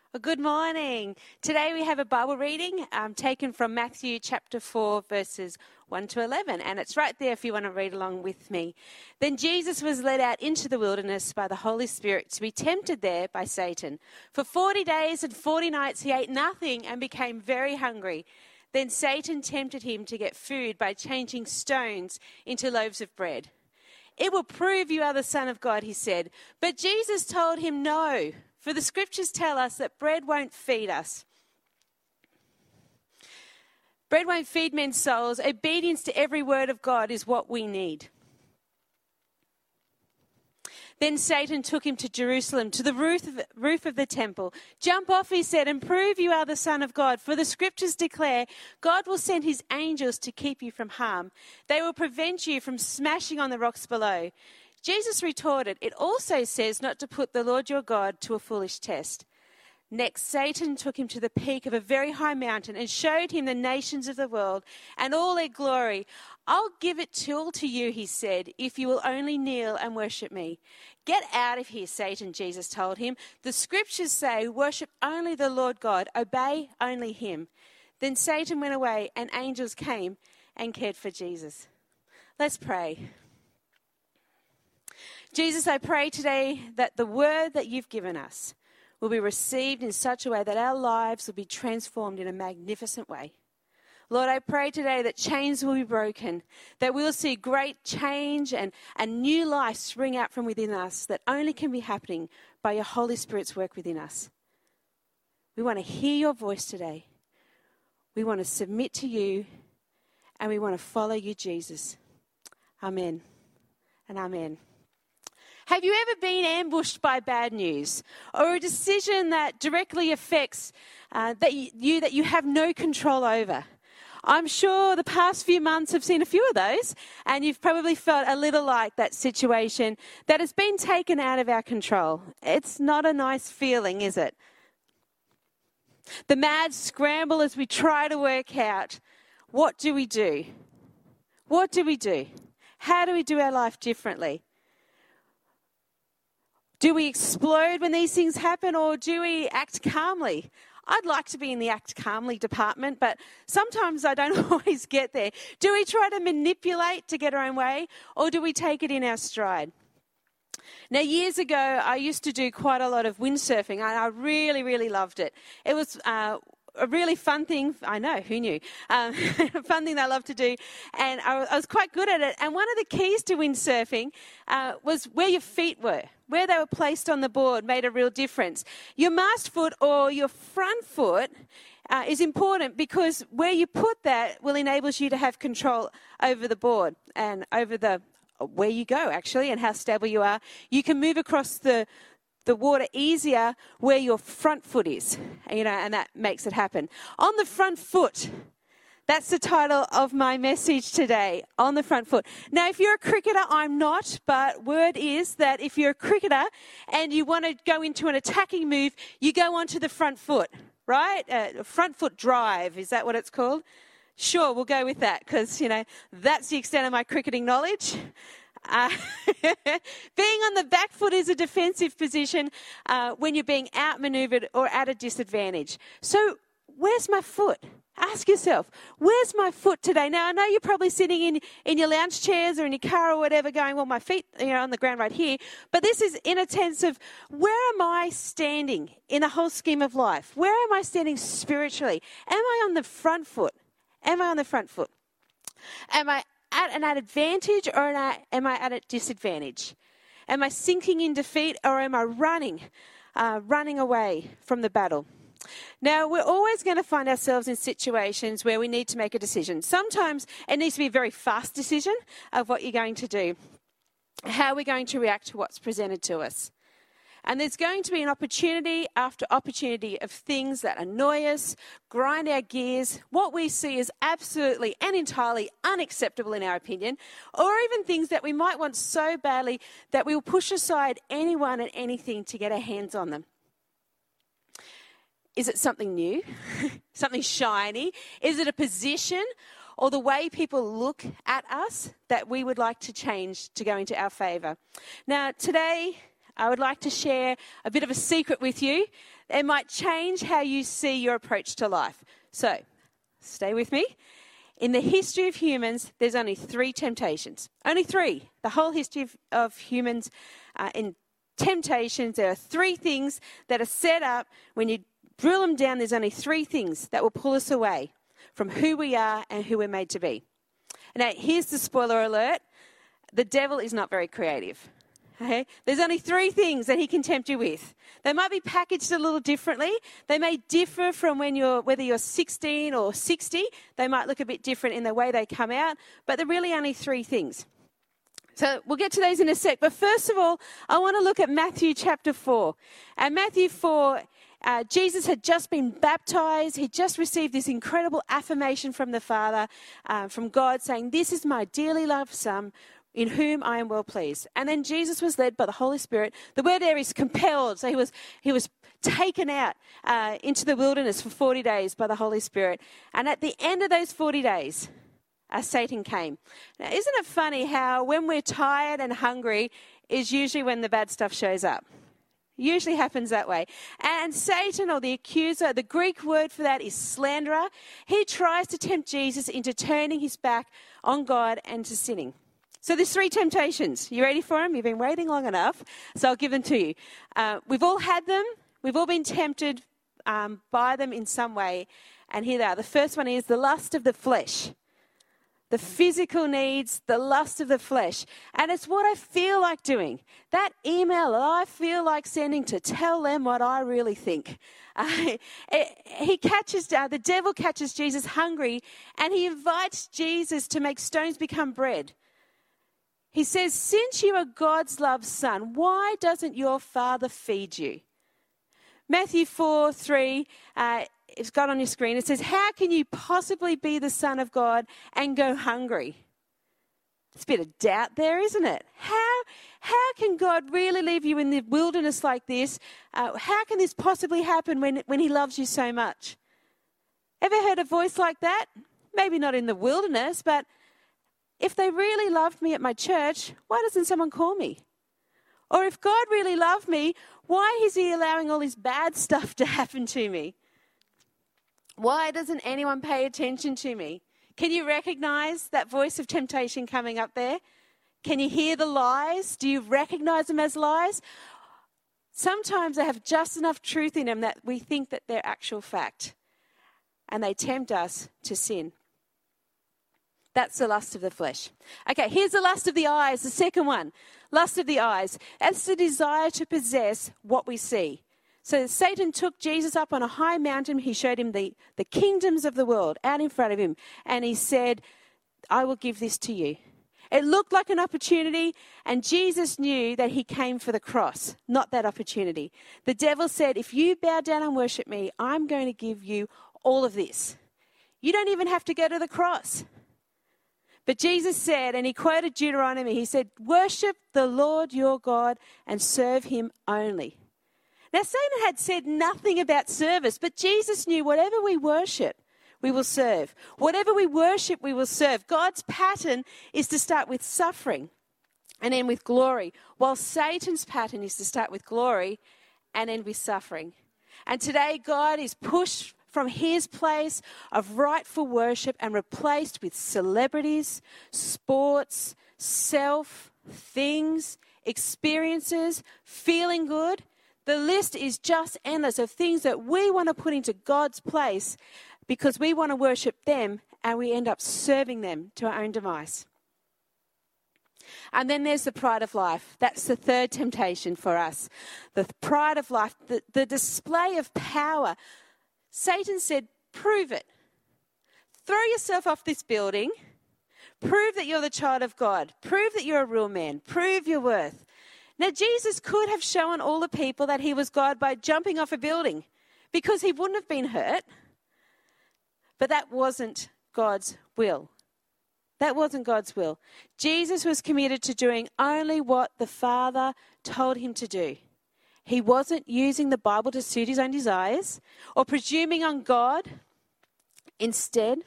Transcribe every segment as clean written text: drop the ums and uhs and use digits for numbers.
Well, good morning. Today we have a Bible reading taken from Matthew chapter 4, verses 1 to 11. And it's right there if you want to read along with me. Then Jesus was led out into the wilderness by the Holy Spirit to be tempted there by Satan. For 40 days and 40 nights he ate nothing and became very hungry. Then Satan tempted him to get food by changing stones into loaves of bread. It will prove you are the Son of God, he said. But Jesus told him no. For the scriptures tell us that bread won't feed us. Bread won't feed men's souls. Obedience to every word of God is what we need. Then Satan took him to Jerusalem, to the roof of the temple. Jump off, he said, and prove you are the Son of God. For the scriptures declare, God will send his angels to keep you from harm. They will prevent you from smashing on the rocks below. Jesus retorted, it also says not to put the Lord your God to a foolish test. Next, Satan took him to the peak of a very high mountain and showed him the nations of the world and all their glory. I'll give it all to you, he said, if you will only kneel and worship me. Get out of here, Satan, Jesus told him. The scriptures say, worship only the Lord God, obey only him. Then Satan went away and angels came and cared for Jesus. Let's pray. Jesus, I pray today that the word that you've given us will be received in such a way that our lives will be transformed in a magnificent way. Lord, I pray today that chains will be broken, that we'll see great change and new life spring out from within us that only can be happening by your Holy Spirit's work within us. We want to hear your voice today. We want to submit to you and we want to follow you, Jesus. Amen and amen. Have you ever been ambushed by bad news or a decision that directly affects that you have no control over? I'm sure the past few months have seen a few of those, and you've probably felt a little like that situation that has been taken out of our control. It's not a nice feeling, is it? The mad scramble as we try to work out, what do we do? What do we do? How do we do our life differently? Do we explode when these things happen, or do we act calmly? I'd like to be in the act calmly department, but sometimes I don't always get there. Do we try to manipulate to get our own way, or do we take it in our stride? Now, years ago, I used to do quite a lot of windsurfing, and I really, really loved it. It was a really fun thing. I know, who knew? Fun thing that I love to do. And I was quite good at it. And one of the keys to windsurfing was where your feet were. Where they were placed on the board made a real difference. Your mast foot or your front foot is important because where you put that will enable you to have control over the board and over where you go, actually, and how stable you are. You can move across the water easier where your front foot is, and that makes it happen. On the front foot, that's the title of my message today, on the front foot. Now, if you're a cricketer, I'm not, but word is that if you're a cricketer and you want to go into an attacking move, you go onto the front foot, right? Front foot drive, is that what it's called? Sure, we'll go with that because, that's the extent of my cricketing knowledge. Being on the back foot is a defensive position when you're being outmaneuvered or at a disadvantage. So where's my foot? Ask yourself, where's my foot today? Now, I know you're probably sitting in your lounge chairs or in your car or whatever going, well, my feet are on the ground right here. But this is in a sense of where am I standing in the whole scheme of life? Where am I standing spiritually? Am I on the front foot? Am I on the front foot? Am I at an advantage or am I at a disadvantage? Am I sinking in defeat or am I running away from the battle? Now, we're always going to find ourselves in situations where we need to make a decision. Sometimes it needs to be a very fast decision of what you're going to do, how we're going to react to what's presented to us. And there's going to be an opportunity after opportunity of things that annoy us, grind our gears, what we see as absolutely and entirely unacceptable in our opinion, or even things that we might want so badly that we will push aside anyone and anything to get our hands on them. Is it something new? Something shiny? Is it a position or the way people look at us that we would like to change to go into our favour? Now, today, I would like to share a bit of a secret with you It might change how you see your approach to life. So, stay with me. In the history of humans, there's only 3 temptations. Only 3. The whole history of humans in temptations, there are 3 things that are set up. When you drill them down, there's only 3 things that will pull us away from who we are and who we're made to be. Now, here's the spoiler alert. The devil is not very creative. Okay? There's only 3 things that he can tempt you with. They might be packaged a little differently. They may differ from whether you're 16 or 60. They might look a bit different in the way they come out, but they're really only 3 things. So we'll get to those in a sec. But first of all, I want to look at Matthew chapter 4. And Matthew 4, Jesus had just been baptized. He'd just received this incredible affirmation from the Father, from God, saying, "This is my dearly loved Son, in whom I am well pleased." And then Jesus was led by the Holy Spirit. The word there is compelled. So he was taken out into the wilderness for 40 days by the Holy Spirit. And at the end of those 40 days, Satan came. Now, isn't it funny how when we're tired and hungry is usually when the bad stuff shows up? Usually happens that way. And Satan, or the accuser, the Greek word for that is slanderer. He tries to tempt Jesus into turning his back on God and to sinning. So there's 3 temptations. You ready for them? You've been waiting long enough, so I'll give them to you. We've all had them. We've all been tempted by them in some way. And here they are. The first one is the lust of the flesh. The physical needs, the lust of the flesh. And it's what I feel like doing. That email that I feel like sending to tell them what I really think. The devil catches Jesus hungry, and he invites Jesus to make stones become bread. He says, "Since you are God's loved Son, why doesn't your Father feed you?" Matthew 4:3, it's got on your screen. It says, "How can you possibly be the Son of God and go hungry?" There's a bit of doubt there, isn't it? How can God really leave you in the wilderness like this? How can this possibly happen when he loves you so much? Ever heard a voice like that? Maybe not in the wilderness, but if they really loved me at my church, why doesn't someone call me? Or if God really loved me, why is he allowing all this bad stuff to happen to me? Why doesn't anyone pay attention to me? Can you recognize that voice of temptation coming up there? Can you hear the lies? Do you recognize them as lies? Sometimes they have just enough truth in them that we think that they're actual fact, and they tempt us to sin. That's the lust of the flesh. Okay, here's the lust of the eyes, the second one. Lust of the eyes. That's the desire to possess what we see. So Satan took Jesus up on a high mountain. He showed him the kingdoms of the world out in front of him. And he said, "I will give this to you." It looked like an opportunity, and Jesus knew that he came for the cross, not that opportunity. The devil said, "If you bow down and worship me, I'm going to give you all of this. You don't even have to go to the cross." But Jesus said, and he quoted Deuteronomy, he said, "Worship the Lord your God and serve him only." Now, Satan had said nothing about service, but Jesus knew whatever we worship, we will serve. Whatever we worship, we will serve. God's pattern is to start with suffering and end with glory, while Satan's pattern is to start with glory and end with suffering. And today, God is pushed from his place of rightful worship and replaced with celebrities, sports, self, things, experiences, feeling good. The list is just endless of things that we want to put into God's place because we want to worship them, and we end up serving them to our own demise. And then there's the pride of life. That's the third temptation for us. The pride of life, the display of power. Satan said, "Prove it. Throw yourself off this building. Prove that you're the child of God. Prove that you're a real man. Prove your worth." Now, Jesus could have shown all the people that he was God by jumping off a building because he wouldn't have been hurt. But that wasn't God's will. That wasn't God's will. Jesus was committed to doing only what the Father told him to do. He wasn't using the Bible to suit his own desires or presuming on God. Instead,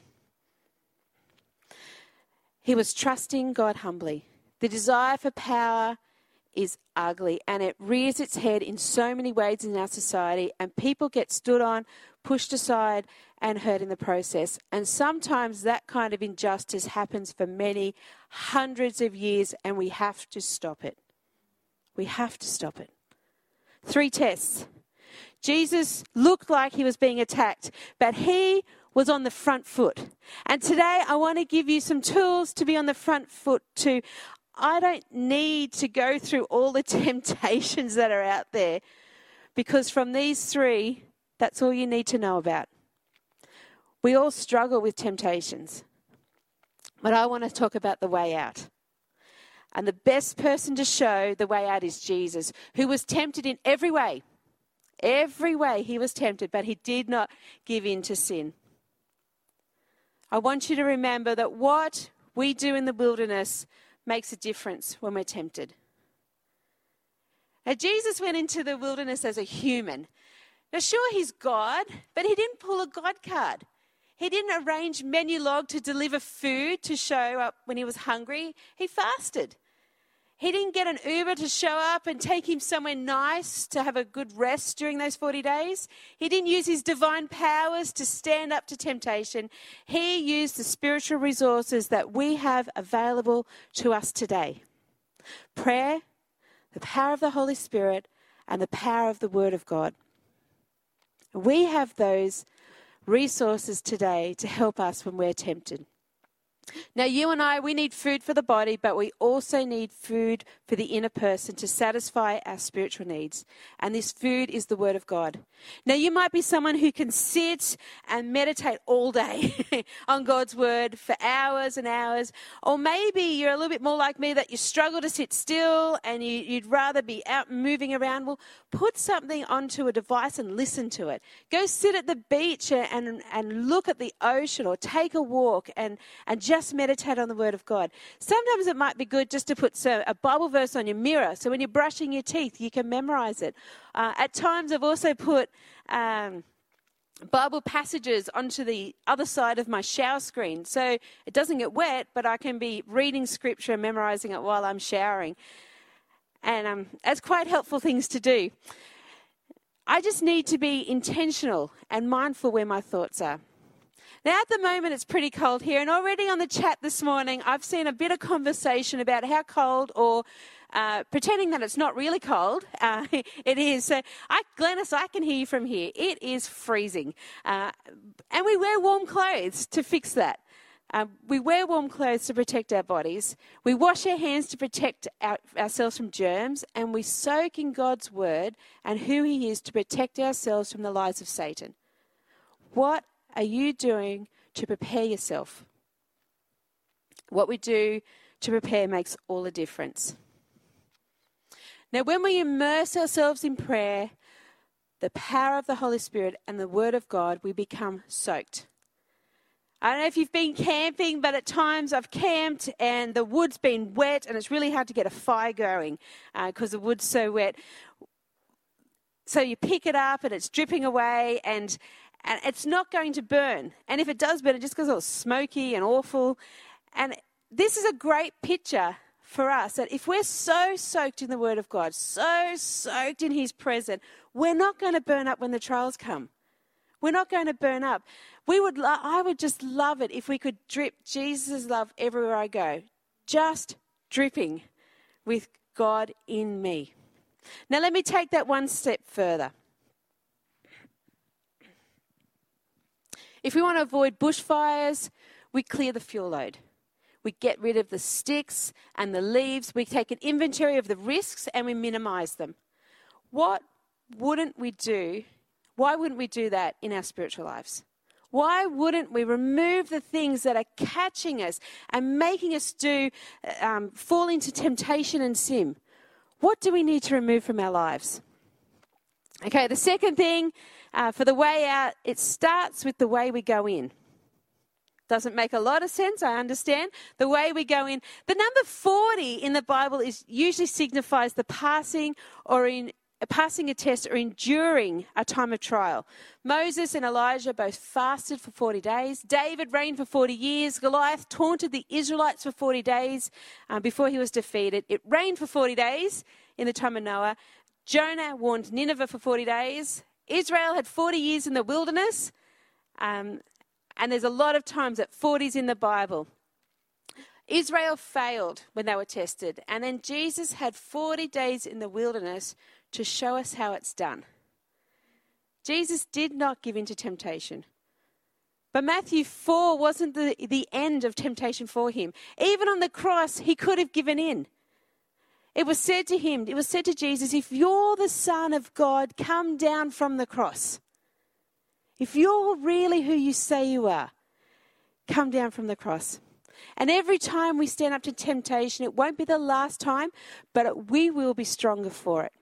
he was trusting God humbly. The desire for power is ugly, and it rears its head in so many ways in our society, and people get stood on, pushed aside, and hurt in the process. And sometimes that kind of injustice happens for many hundreds of years, and we have to stop it. We have to stop it. 3 tests. Jesus looked like he was being attacked, but he was on the front foot. And today I want to give you some tools to be on the front foot too. I don't need to go through all the temptations that are out there, because from these 3, that's all you need to know about. We all struggle with temptations, but I want to talk about the way out. And the best person to show the way out is Jesus, who was tempted in every way. Every way he was tempted, but he did not give in to sin. I want you to remember that what we do in the wilderness makes a difference when we're tempted. Now, Jesus went into the wilderness as a human. Now, sure, he's God, but he didn't pull a God card. He didn't arrange menu log to deliver food to show up when he was hungry. He fasted. He didn't get an Uber to show up and take him somewhere nice to have a good rest during those 40 days. He didn't use his divine powers to stand up to temptation. He used the spiritual resources that we have available to us today. Prayer, the power of the Holy Spirit, and the power of the Word of God. We have those resources today to help us when we're tempted. Now, you and I, we need food for the body, but we also need food for the inner person to satisfy our spiritual needs. And this food is the Word of God. Now, you might be someone who can sit and meditate all day on God's Word for hours and hours. Or maybe you're a little bit more like me, that you struggle to sit still and you'd rather be out moving around. Well, put something onto a device and listen to it. Go sit at the beach and look at the ocean, or take a walk and just meditate on the Word of God. Sometimes it might be good just to put a Bible verse on your mirror, so when you're brushing your teeth, you can memorize it. At times I've also put Bible passages onto the other side of my shower screen, so it doesn't get wet, but I can be reading scripture and memorizing it while I'm showering. And that's quite helpful things to do. I just need to be intentional and mindful where my thoughts are. Now, at the moment, it's pretty cold here, and already on the chat this morning, I've seen a bit of conversation about how cold, or pretending that it's not really cold. It is. So, Glennis, I can hear you from here. It is freezing. And we wear warm clothes to fix that. We wear warm clothes to protect our bodies. We wash our hands to protect ourselves from germs, and we soak in God's Word and who He is to protect ourselves from the lies of Satan. What are you doing to prepare yourself? What we do to prepare makes all the difference. Now, when we immerse ourselves in prayer, the power of the Holy Spirit and the Word of God, we become soaked. I don't know if you've been camping, but at times I've camped and the wood's been wet and it's really hard to get a fire going because the wood's so wet. So you pick it up and it's dripping away, and it's not going to burn. And if it does burn, it just goes all smoky and awful. And this is a great picture for us, that if we're so soaked in the Word of God, so soaked in His presence, we're not going to burn up when the trials come. We're not going to burn up. I would just love it if we could drip Jesus' love everywhere I go, just dripping with God in me. Now let me take that one step further. If we want to avoid bushfires, we clear the fuel load. We get rid of the sticks and the leaves. We take an inventory of the risks and we minimize them. What wouldn't we do? Why wouldn't we do that in our spiritual lives? Why wouldn't we remove the things that are catching us and making us fall into temptation and sin? What do we need to remove from our lives? Okay, the second thing for the way out, it starts with the way we go in. Doesn't make a lot of sense, I understand. The way we go in. The number 40 in the Bible usually signifies the passing or passing a test or enduring a time of trial. Moses and Elijah both fasted for 40 days. David reigned for 40 years. Goliath taunted the Israelites for 40 days before he was defeated. It rained for 40 days in the time of Noah. Jonah warned Nineveh for 40 days. Israel had 40 years in the wilderness. And there's a lot of times that 40 is in the Bible. Israel failed when they were tested. And then Jesus had 40 days in the wilderness to show us how it's done. Jesus did not give in to temptation. But Matthew 4 wasn't the end of temptation for him. Even on the cross, he could have given in. It was said to Jesus, if you're the Son of God, come down from the cross. If you're really who you say you are, come down from the cross. And every time we stand up to temptation, it won't be the last time, but we will be stronger for it.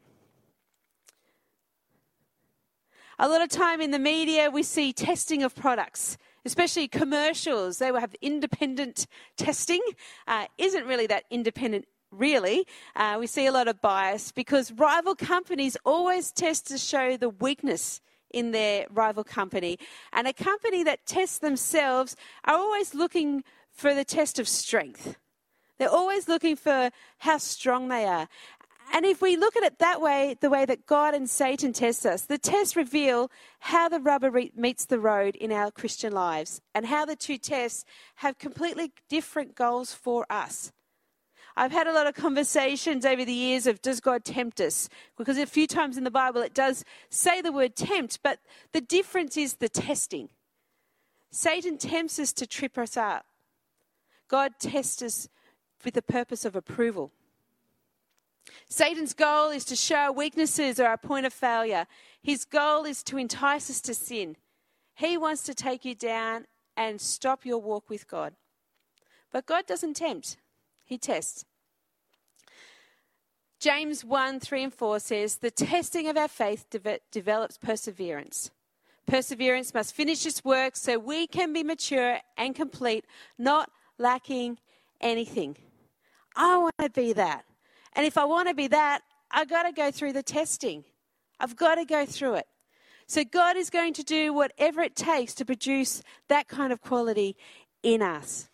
A lot of time in the media, we see testing of products, especially commercials. They will have independent testing. Isn't really that independent, really. We see a lot of bias because rival companies always test to show the weakness in their rival company. And a company that tests themselves are always looking for the test of strength. They're always looking for how strong they are. And if we look at it that way, the way that God and Satan test us, the tests reveal how the rubber meets the road in our Christian lives and how the two tests have completely different goals for us. I've had a lot of conversations over the years of does God tempt us? Because a few times in the Bible it does say the word tempt, but the difference is the testing. Satan tempts us to trip us up. God tests us with the purpose of approval. Satan's goal is to show our weaknesses or our point of failure. His goal is to entice us to sin. He wants to take you down and stop your walk with God. But God doesn't tempt. He tests. James 1, 3 and 4 says, the testing of our faith develops perseverance. Perseverance must finish its work so we can be mature and complete, not lacking anything. I want to be that. And if I want to be that, I've got to go through the testing. I've got to go through it. So God is going to do whatever it takes to produce that kind of quality in us.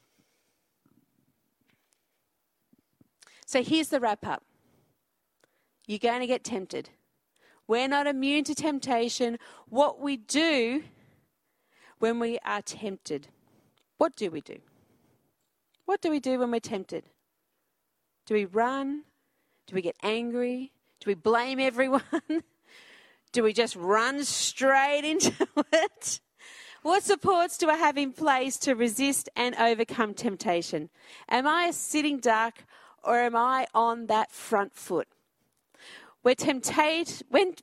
So here's the wrap up. You're going to get tempted. We're not immune to temptation. What we do when we are tempted, what do we do? What do we do when we're tempted? Do we run? Do we get angry? Do we blame everyone? Do we just run straight into it? What supports do I have in place to resist and overcome temptation? Am I a sitting duck or am I on that front foot? We're tempted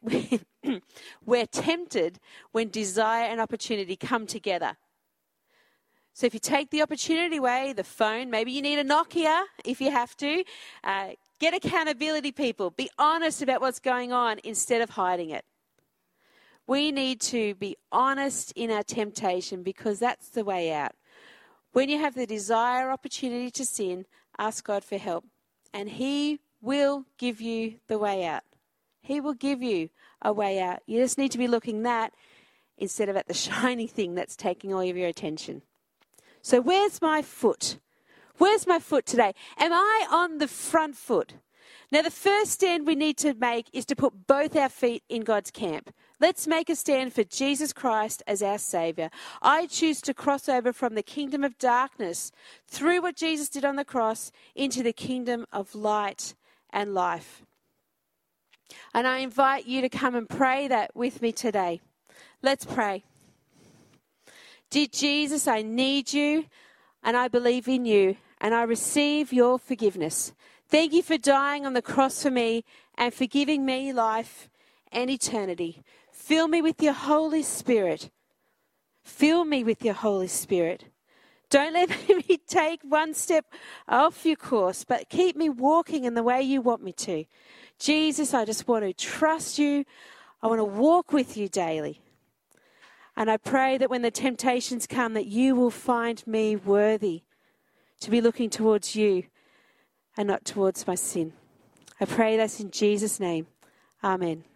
when desire and opportunity come together. So if you take the opportunity away, the phone, maybe you need a Nokia if you have to. Get accountability people. Be honest about what's going on instead of hiding it. We need to be honest in our temptation because that's the way out. When you have the desire or opportunity to sin, ask God for help. And He will give you the way out. He will give you a way out. You just need to be looking that instead of at the shiny thing that's taking all of your attention. So where's my foot? Where's my foot today? Am I on the front foot? Now, the first stand we need to make is to put both our feet in God's camp. Let's make a stand for Jesus Christ as our Saviour. I choose to cross over from the kingdom of darkness through what Jesus did on the cross into the kingdom of light and life. And I invite you to come and pray that with me today. Let's pray. Dear Jesus, I need you and I believe in you and I receive your forgiveness. Thank you for dying on the cross for me and for giving me life and eternity. Fill me with your Holy Spirit. Fill me with your Holy Spirit. Don't let me take one step off your course, but keep me walking in the way you want me to. Jesus, I just want to trust you. I want to walk with you daily. And I pray that when the temptations come, that you will find me worthy to be looking towards you and not towards my sin. I pray this in Jesus' name. Amen.